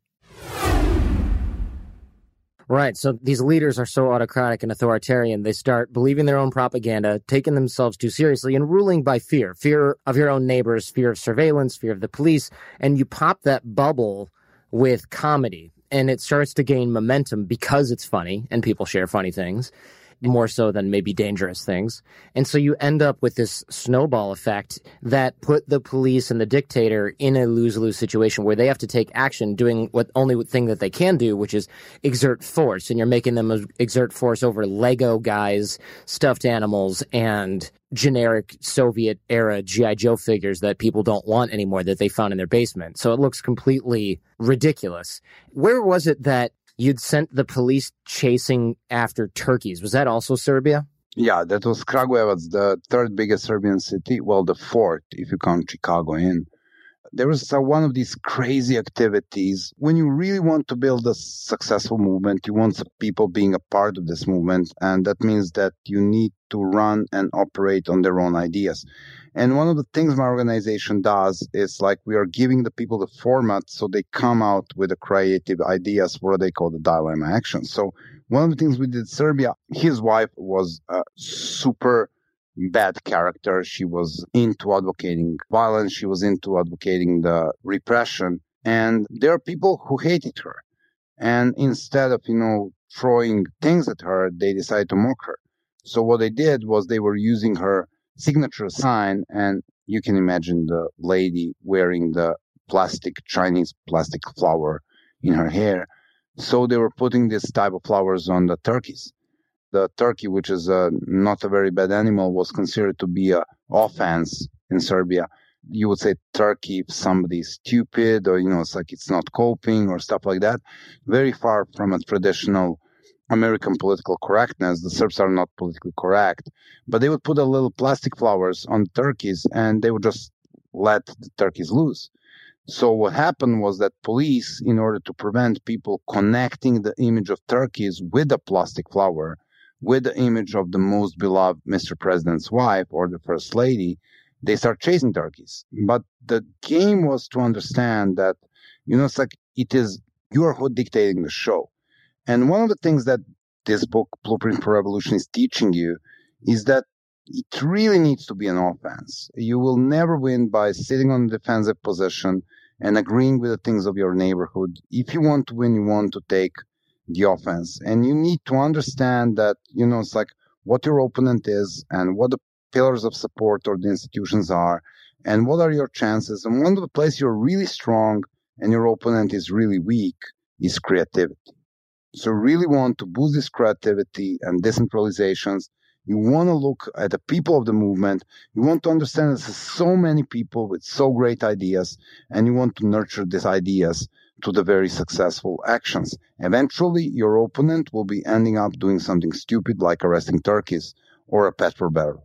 Right, so these leaders are so autocratic and authoritarian, they start believing their own propaganda, taking themselves too seriously, and ruling by fear. Fear of your own neighbors, fear of surveillance, fear of the police, and you pop that bubble with comedy, and it starts to gain momentum because it's funny, and people share funny things, more so than maybe dangerous things. And so you end up with this snowball effect that put the police and the dictator in a lose-lose situation where they have to take action doing what only thing that they can do, which is exert force. And you're making them exert force over Lego guys, stuffed animals, and generic Soviet-era G I. Joe figures that people don't want anymore that they found in their basement. So it looks completely ridiculous. Where was it that you'd sent the police chasing after turkeys? Was that also Serbia? Yeah, that was Kragujevac, the third biggest Serbian city. Well, the fourth, if you count Chicago in. There was uh, one of these crazy activities. When you really want to build a successful movement, you want people being a part of this movement. And that means that you need to run and operate on their own ideas. And one of the things my organization does is like we are giving the people the format so they come out with the creative ideas, what they call the dilemma action. So one of the things we did in Serbia, his wife was a super bad character. She was into advocating violence. She was into advocating the repression. And there are people who hated her. And instead of, you know, throwing things at her, they decided to mock her. So what they did was they were using her signature sign, and you can imagine the lady wearing the plastic, Chinese plastic flower in her hair. So they were putting this type of flowers on the turkeys. The turkey, which is a, not a very bad animal, was considered to be an offense in Serbia. You would say turkey if somebody's stupid or, you know, it's like it's not coping or stuff like that. Very far from a traditional American political correctness. The Serbs are not politically correct, but they would put a little plastic flowers on turkeys and they would just let the turkeys loose. So what happened was that police, in order to prevent people connecting the image of turkeys with the plastic flower, with the image of the most beloved Mister President's wife or the First Lady, they start chasing turkeys. But the game was to understand that, you know, it's like it is you are who dictating the show. And one of the things that this book, Blueprint for Revolution, is teaching you is that it really needs to be an offense. You will never win by sitting on a defensive position and agreeing with the things of your neighborhood. If you want to win, you want to take the offense. And you need to understand that, you know, it's like what your opponent is and what the pillars of support or the institutions are and what are your chances. And one of the places you're really strong and your opponent is really weak is creativity. So really want to boost this creativity and decentralizations. You want to look at the people of the movement. You want to understand that there's so many people with so great ideas, and you want to nurture these ideas to the very successful actions. Eventually, your opponent will be ending up doing something stupid like arresting turkeys or a pet for barrel.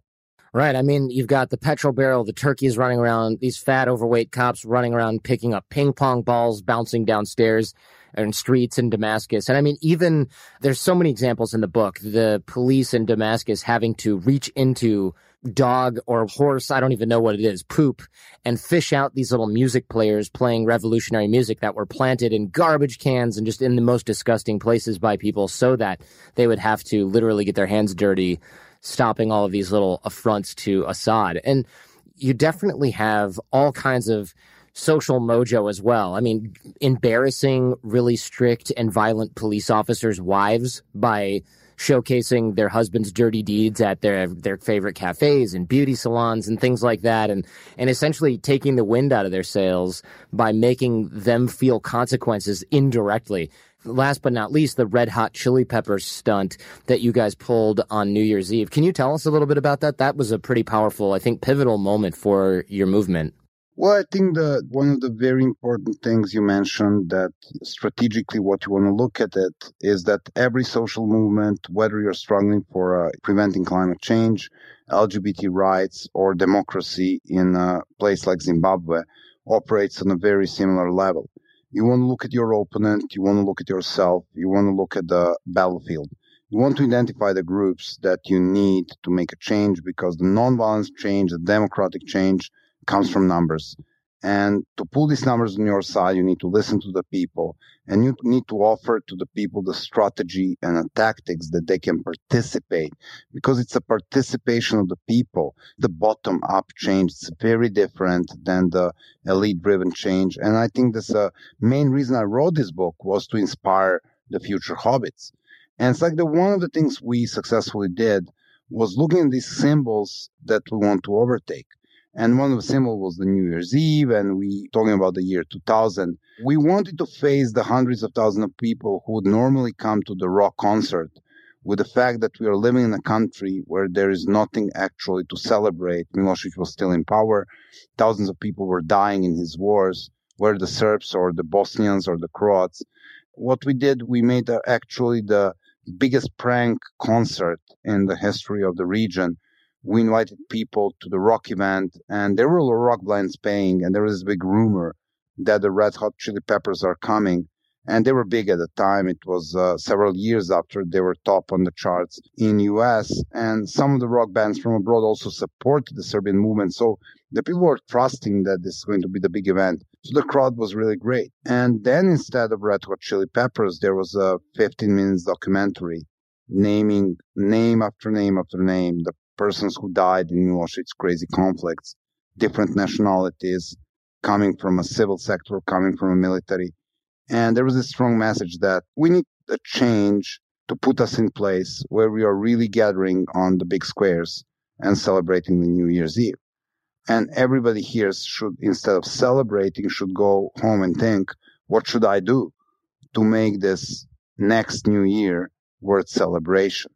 Right. I mean, you've got the petrol barrel, the turkeys running around, these fat, overweight cops running around, picking up ping pong balls, bouncing downstairs and streets in Damascus. And I mean, even there's so many examples in the book, the police in Damascus having to reach into dog or horse, I don't even know what it is, poop, and fish out these little music players playing revolutionary music that were planted in garbage cans and just in the most disgusting places by people so that they would have to literally get their hands dirty stopping all of these little affronts to Assad. And you definitely have all kinds of social mojo as well. I mean, embarrassing really strict and violent police officers' wives by showcasing their husbands' dirty deeds at their their favorite cafes and beauty salons and things like that, and and essentially taking the wind out of their sails by making them feel consequences indirectly. Last but not least, the Red Hot Chili Peppers stunt that you guys pulled on New Year's Eve. Can you tell us a little bit about that? That was a pretty powerful, I think, pivotal moment for your movement. Well, I think that one of the very important things you mentioned, that strategically what you want to look at it, is that every social movement, whether you're struggling for uh, preventing climate change, L G B T rights, or democracy in a place like Zimbabwe, operates on a very similar level. You want to look at your opponent, you want to look at yourself, you want to look at the battlefield. You want to identify the groups that you need to make a change, because the nonviolent change, the democratic change, comes from numbers. And to pull these numbers on your side, you need to listen to the people, and you need to offer to the people the strategy and the tactics that they can participate, because it's a participation of the people. The bottom-up change is very different than the elite-driven change. And I think that's the main reason I wrote this book, was to inspire the future hobbits. And it's like the one of the things we successfully did was looking at these symbols that we want to overtake. And one of the symbols was the New Year's Eve, and we talking about the year two thousand. We wanted to face the hundreds of thousands of people who would normally come to the rock concert with the fact that we are living in a country where there is nothing actually to celebrate. Milosevic was still in power. Thousands of people were dying in his wars, whether the Serbs or the Bosnians or the Croats. What we did, we made uh, actually the biggest prank concert in the history of the region. We invited people to the rock event, and there were rock bands playing, and there was this big rumor that the Red Hot Chili Peppers are coming. And they were big at the time. It was uh, several years after they were top on the charts in U S. And some of the rock bands from abroad also supported the Serbian movement. So the people were trusting that this is going to be the big event. So the crowd was really great. And then instead of Red Hot Chili Peppers, there was a fifteen minutes documentary naming name after name after name the persons who died in Milosevic's crazy conflicts, different nationalities, coming from a civil sector, coming from a military. And there was a strong message that we need a change to put us in place where we are really gathering on the big squares and celebrating the New Year's Eve. And everybody here should, instead of celebrating, should go home and think, what should I do to make this next New Year worth celebration?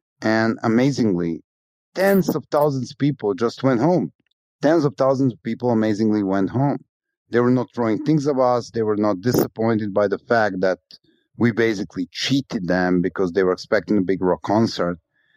And amazingly, tens of thousands of people just went home. Tens of thousands of people amazingly went home. They were not throwing things at us. They were not disappointed by the fact that we basically cheated them because they were expecting a big rock concert.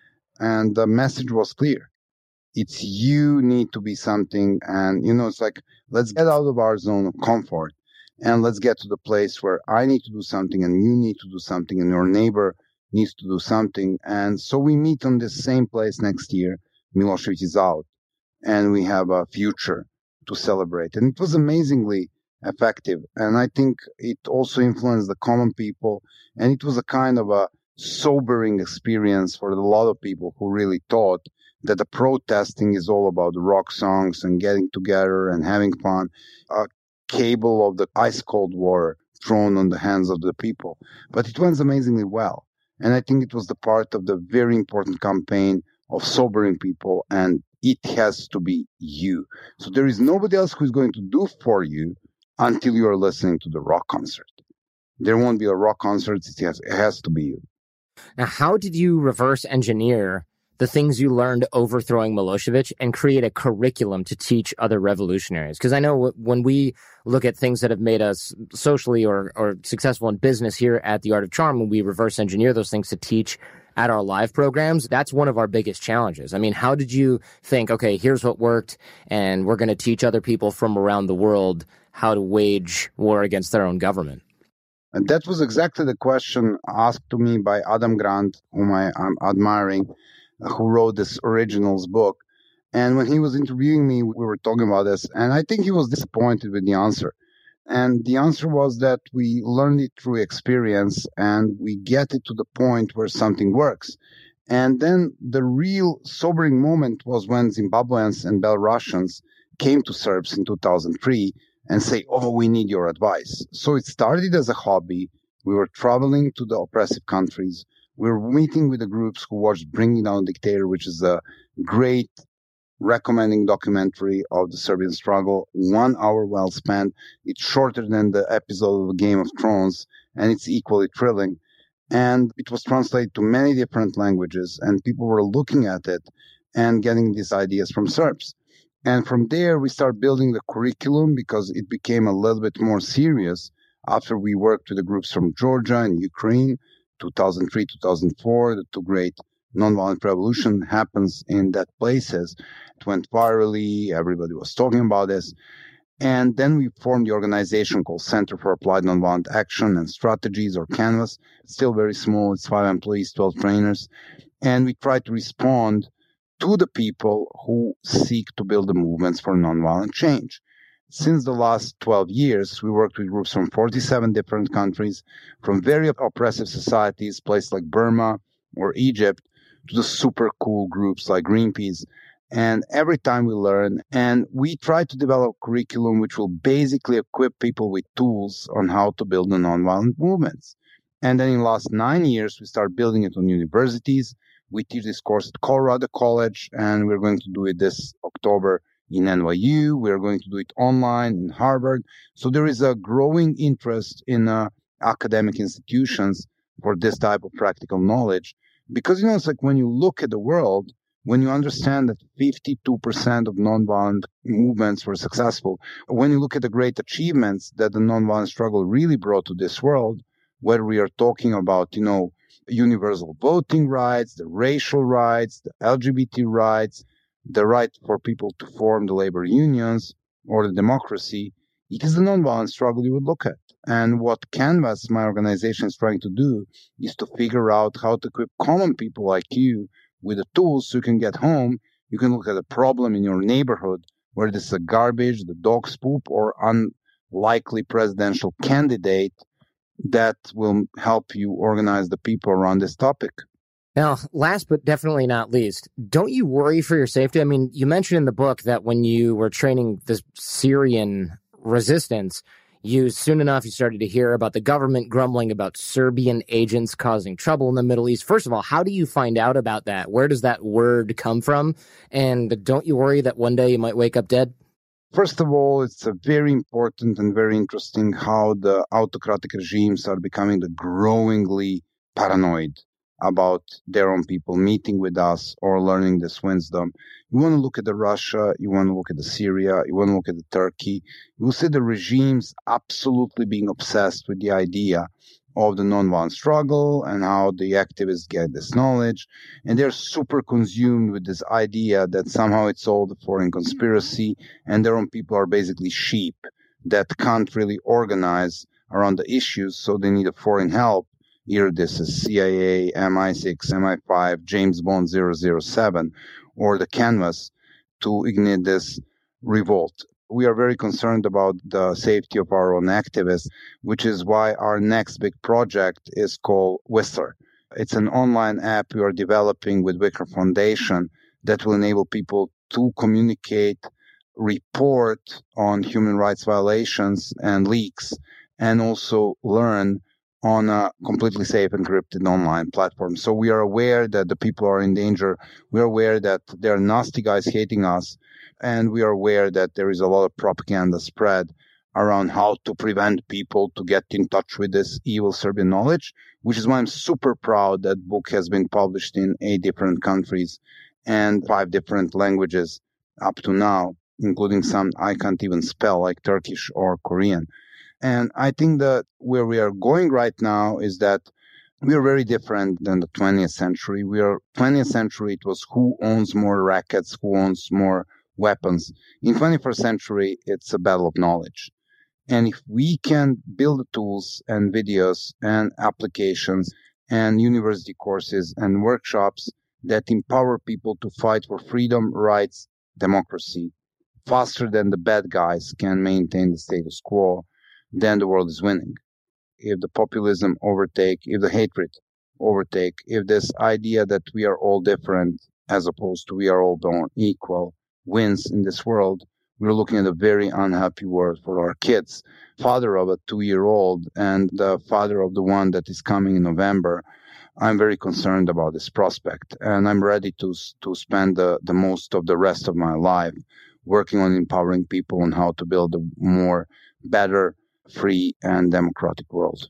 And the message was clear. It's you need to be something. And, you know, it's like, let's get out of our zone of comfort and let's get to the place where I need to do something and you need to do something and your neighbor needs to do something. And so we meet on this same place next year. Milosevic is out and we have a future to celebrate. And it was amazingly effective. And I think it also influenced the common people. And it was a kind of a sobering experience for a lot of people who really thought that the protesting is all about the rock songs and getting together and having fun. A cable of the ice cold war thrown on the hands of the people. But it went amazingly well. And I think it was the part of the very important campaign of sobering people, and it has to be you. So there is nobody else who is going to do for you until you are listening to the rock concert. There won't be a rock concert. It has, it has to be you. Now, how did you reverse engineer the things you learned overthrowing Milosevic and create a curriculum to teach other revolutionaries? Because I know w- when we look at things that have made us socially or, or successful in business here at The Art of Charm, when we reverse engineer those things to teach at our live programs, that's one of our biggest challenges. I mean, how did you think, okay, here's what worked, and we're going to teach other people from around the world how to wage war against their own government? And that was exactly the question asked to me by Adam Grant, whom I am admiring, who wrote this Originals book. And when he was interviewing me, we were talking about this, and I think he was disappointed with the answer. And the answer was that we learn it through experience and we get it to the point where something works. And then the real sobering moment was when Zimbabweans and Belarusians came to Serbs in two thousand three and say, oh, we need your advice. So it started as a hobby. We were traveling to the oppressive countries. We were meeting with the groups who watched Bringing Down the Dictator, which is a great recommending documentary of the Serbian struggle. One hour well spent. It's shorter than the episode of Game of Thrones, and it's equally thrilling. And it was translated to many different languages, and people were looking at it and getting these ideas from Serbs. And from there, we started building the curriculum because it became a little bit more serious after we worked with the groups from Georgia and Ukraine, two thousand three, two thousand four, the two great nonviolent revolution happens in that places. It went virally. Everybody was talking about this. And then we formed the organization called Center for Applied Nonviolent Action and Strategies, or Canvas. It's still very small. It's five employees, twelve trainers. And we try to respond to the people who seek to build the movements for nonviolent change. Since the last twelve years, we worked with groups from forty-seven different countries, from very oppressive societies, places like Burma or Egypt, to the super cool groups like Greenpeace. And every time we learn, and we try to develop curriculum which will basically equip people with tools on how to build the nonviolent movements. And then in the last nine years, we start building it on universities. We teach this course at Colorado College, and we're going to do it this October in N Y U. We're going to do it online in Harvard. So there is a growing interest in uh, academic institutions for this type of practical knowledge. Because, you know, it's like when you look at the world, when you understand that fifty-two percent of nonviolent movements were successful, when you look at the great achievements that the nonviolent struggle really brought to this world, whether we are talking about, you know, universal voting rights, the racial rights, the L G B T rights, the right for people to form the labor unions, or the democracy, it is the nonviolent struggle you would look at. And what Canvas, my organization, is trying to do is to figure out how to equip common people like you with the tools so you can get home. You can look at a problem in your neighborhood, whether this is a garbage, the dog's poop, or unlikely presidential candidate, that will help you organize the people around this topic. Now, last but definitely not least, don't you worry for your safety? I mean, you mentioned in the book that when you were training the Syrian resistance, you soon enough, you started to hear about the government grumbling about Serbian agents causing trouble in the Middle East. First of all, how do you find out about that? Where does that word come from? And don't you worry that one day you might wake up dead? First of all, it's a very important and very interesting how the autocratic regimes are becoming the growingly paranoid about their own people meeting with us or learning this wisdom. You want to look at the Russia, you want to look at the Syria, you want to look at the Turkey. You will see the regimes absolutely being obsessed with the idea of the nonviolent struggle and how the activists get this knowledge. And they're super consumed with this idea that somehow it's all the foreign conspiracy and their own people are basically sheep that can't really organize around the issues, so they need a foreign help. Either this is C I A, M I six, M I five, James Bond zero zero seven, or the Canvas to ignite this revolt. We are very concerned about the safety of our own activists, which is why our next big project is called Whistler. It's an online app we are developing with Wicker Foundation that will enable people to communicate, report on human rights violations and leaks, and also learn on a completely safe encrypted online platform. So we are aware that the people are in danger. We are aware that there are nasty guys hating us. And we are aware that there is a lot of propaganda spread around how to prevent people to get in touch with this evil Serbian knowledge, which is why I'm super proud that book has been published in eight different countries and five different languages up to now, including some I can't even spell, like Turkish or Korean. And I think that where we are going right now is that we are very different than the twentieth century. We are twentieth century, it was who owns more rackets, who owns more weapons. In twenty-first century, it's a battle of knowledge. And if we can build tools and videos and applications and university courses and workshops that empower people to fight for freedom, rights, democracy, faster than the bad guys can maintain the status quo, then the world is winning. If the populism overtake, if the hatred overtake, if this idea that we are all different as opposed to we are all born equal wins in this world, we're looking at a very unhappy world for our kids. Father of a two-year-old and the father of the one that is coming in November, I'm very concerned about this prospect, and I'm ready to to spend the, the most of the rest of my life working on empowering people on how to build a more better, free, and democratic world.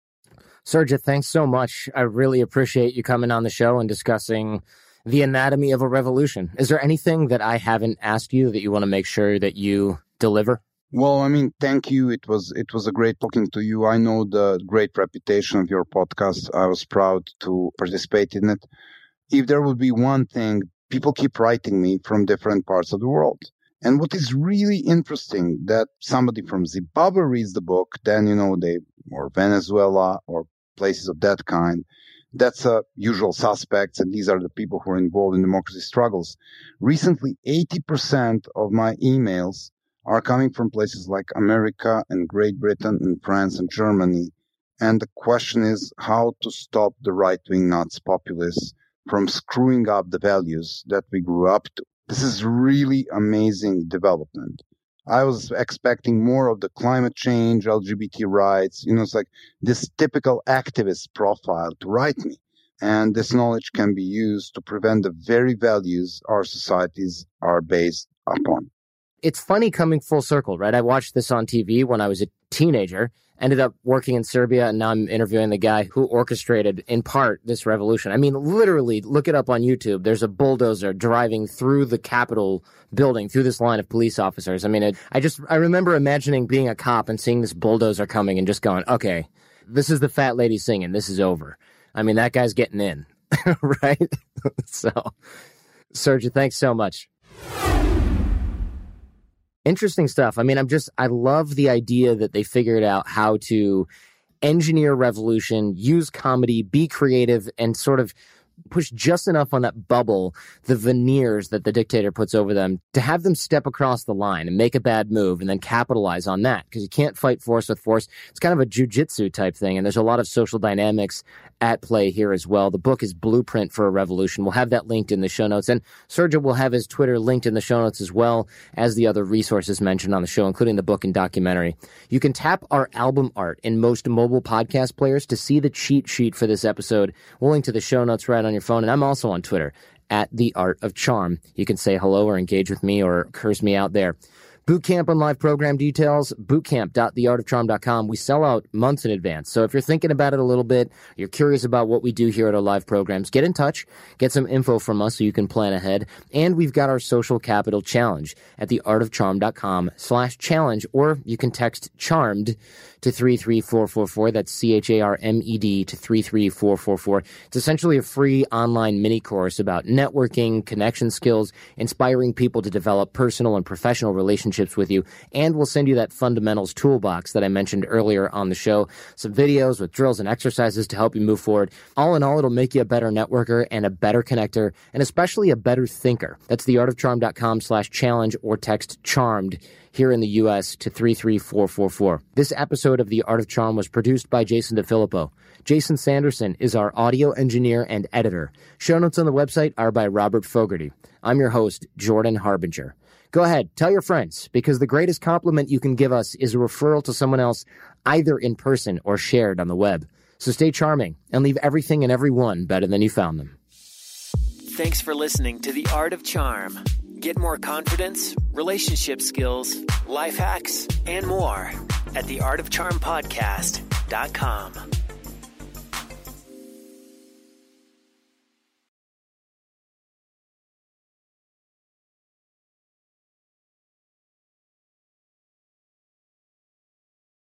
Sergio, thanks so much. I really appreciate you coming on the show and discussing the anatomy of a revolution. Is there anything that I haven't asked you that you want to make sure that you deliver? Well, I mean, thank you. It was it was a great talking to you. I know the great reputation of your podcast. I was proud to participate in it. If there would be one thing, people keep writing me from different parts of the world. And what is really interesting, that somebody from Zimbabwe reads the book, then, you know, they, or Venezuela or places of that kind. That's a usual suspects, and these are the people who are involved in democracy struggles. Recently, eighty percent of my emails are coming from places like America and Great Britain and France and Germany. And the question is how to stop the right-wing nuts populists from screwing up the values that we grew up to. This is really amazing development. I was expecting more of the climate change, L G B T rights, you know, it's like this typical activist profile to write me. And this knowledge can be used to prevent the very values our societies are based upon. It's funny coming full circle, right? I watched this on T V when I was a teenager, ended up working in Serbia, and now I'm interviewing the guy who orchestrated, in part, this revolution. I mean, literally, look it up on YouTube. There's a bulldozer driving through the Capitol building, through this line of police officers. I mean, it, I just, I remember imagining being a cop and seeing this bulldozer coming and just going, okay, this is the fat lady singing. This is over. I mean, that guy's getting in, right? So, Sergio, thanks so much. Interesting stuff. I mean, I'm just, I love the idea that they figured out how to engineer revolution, use comedy, be creative, and sort of push just enough on that bubble, the veneers that the dictator puts over them, to have them step across the line and make a bad move and then capitalize on that. Because you can't fight force with force. It's kind of a jujitsu type thing, and there's a lot of social dynamics at play here as well. The book is Blueprint for a Revolution. We'll have that linked in the show notes. And Sergio will have his Twitter linked in the show notes as well as the other resources mentioned on the show, including the book and documentary. You can tap our album art in most mobile podcast players to see the cheat sheet for this episode. We'll link to the show notes right on your phone. And I'm also on Twitter at The Art of Charm. You can say hello or engage with me or curse me out there. Bootcamp and live program details, bootcamp dot the art of charm dot com. We sell out months in advance. So if you're thinking about it a little bit, you're curious about what we do here at our live programs, get in touch, get some info from us so you can plan ahead. And we've got our social capital challenge at the art of charm dot com slash challenge, or you can text CHARMED to three three four four four. That's C H A R M E D to three three four four four. It's essentially a free online mini course about networking, connection skills, inspiring people to develop personal and professional relationships with you. And we'll send you that fundamentals toolbox that I mentioned earlier on the show. Some videos with drills and exercises to help you move forward. All in all, it'll make you a better networker and a better connector, and especially a better thinker. That's the art of charm dot com slash challenge, or text CHARMED here in the U S to three three four four four. This episode of The Art of Charm was produced by Jason DeFilippo. Jason Sanderson is our audio engineer and editor. Show notes on the website are by Robert Fogarty. I'm your host, Jordan Harbinger. Go ahead, tell your friends, because the greatest compliment you can give us is a referral to someone else, either in person or shared on the web. So stay charming and leave everything and everyone better than you found them. Thanks for listening to The Art of Charm. Get more confidence, relationship skills, life hacks, and more at the art of charm podcast dot com.